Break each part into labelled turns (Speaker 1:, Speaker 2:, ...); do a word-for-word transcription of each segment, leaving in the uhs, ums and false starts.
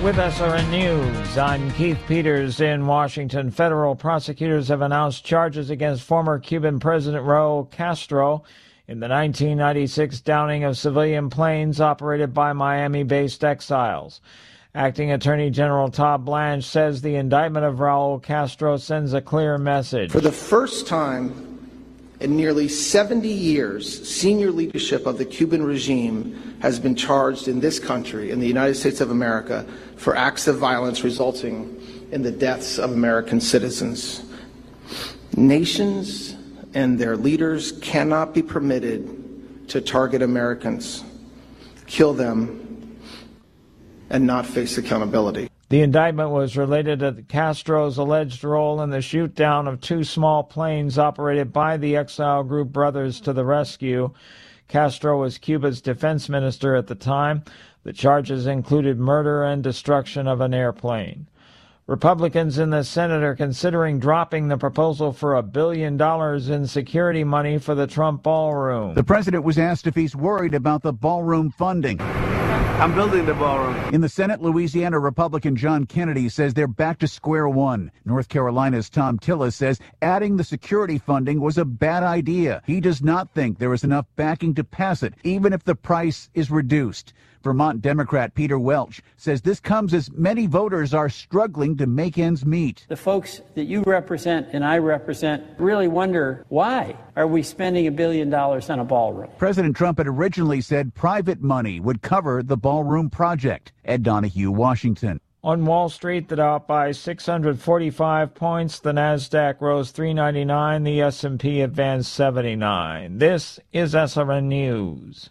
Speaker 1: With S R N News, I'm Keith Peters in Washington. Federal prosecutors have announced charges against former Cuban President Raul Castro in the nineteen ninety-six downing of civilian planes operated by Miami-based exiles. Acting Attorney General Todd Blanche says the indictment of Raul Castro sends a clear message.
Speaker 2: For the first time in nearly seventy years, senior leadership of the Cuban regime has been charged in this country, in the United States of America, for acts of violence resulting in the deaths of American citizens. Nations and their leaders cannot be permitted to target Americans, kill them, and not face accountability.
Speaker 1: The indictment was related to Castro's alleged role in the shoot-down of two small planes operated by the exile group Brothers to the Rescue. Castro was Cuba's defense minister at the time. The charges included murder and destruction of an airplane. Republicans in the Senate are considering dropping the proposal for a billion dollars in security money for the Trump ballroom.
Speaker 3: The president was asked if he's worried about the ballroom funding.
Speaker 4: I'm building the ballroom.
Speaker 3: In the Senate, Louisiana Republican John Kennedy says they're back to square one. North Carolina's Tom Tillis says adding the security funding was a bad idea. He does not think there is enough backing to pass it, even if the price is reduced. Vermont Democrat Peter Welch says this comes as many voters are struggling to make ends meet.
Speaker 5: The folks that you represent and I represent really wonder, why are we spending a billion dollars on a ballroom?
Speaker 3: President Trump had originally said private money would cover the ballroom project. Ed Donahue, Washington.
Speaker 1: On Wall Street, the Dow up by six hundred forty-five points. The Nasdaq rose three ninety-nine. The S and P advanced seventy-nine. This is S R N News.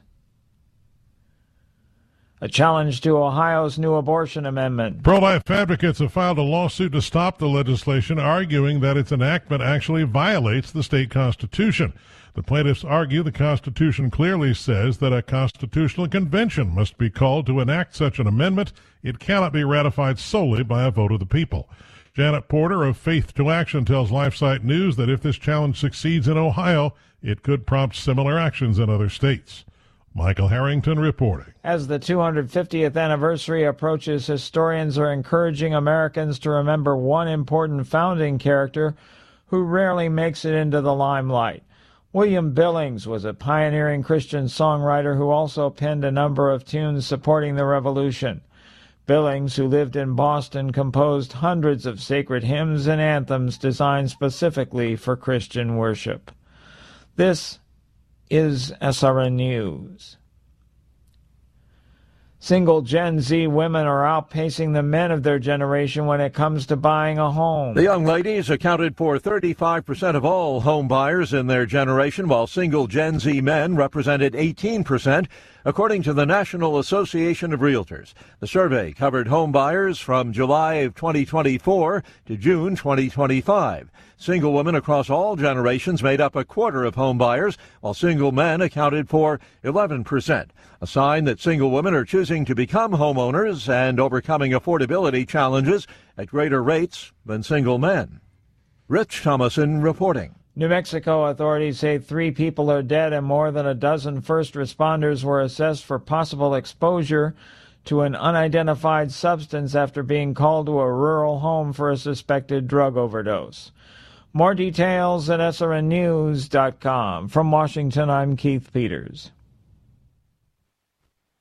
Speaker 1: A challenge to Ohio's new abortion amendment.
Speaker 6: Pro-life advocates have filed a lawsuit to stop the legislation, arguing that its enactment actually violates the state constitution. The plaintiffs argue the Constitution clearly says that a constitutional convention must be called to enact such an amendment. It cannot be ratified solely by a vote of the people. Janet Porter of Faith to Action tells LifeSite News that if this challenge succeeds in Ohio, it could prompt similar actions in other states. Michael Harrington reporting.
Speaker 1: As the two hundred fiftieth anniversary approaches, historians are encouraging Americans to remember one important founding character who rarely makes it into the limelight. William Billings was a pioneering Christian songwriter who also penned a number of tunes supporting the Revolution. Billings, who lived in Boston, composed hundreds of sacred hymns and anthems designed specifically for Christian worship. This is S R N News. Single Gen Z women are outpacing the men of their generation when it comes to buying a home.
Speaker 7: The young ladies accounted for thirty-five percent of all home buyers in their generation, while single Gen Z men represented eighteen percent, according to the National Association of Realtors. The survey covered home buyers from July of twenty twenty-four to June twenty twenty-five. Single women across all generations made up a quarter of home buyers, while single men accounted for eleven percent. A sign that single women are choosing to become homeowners and overcoming affordability challenges at greater rates than single men. Rich Thomason reporting.
Speaker 1: New Mexico authorities say three people are dead and more than a dozen first responders were assessed for possible exposure to an unidentified substance after being called to a rural home for a suspected drug overdose. More details at S R N news dot com. From Washington, I'm Keith Peters.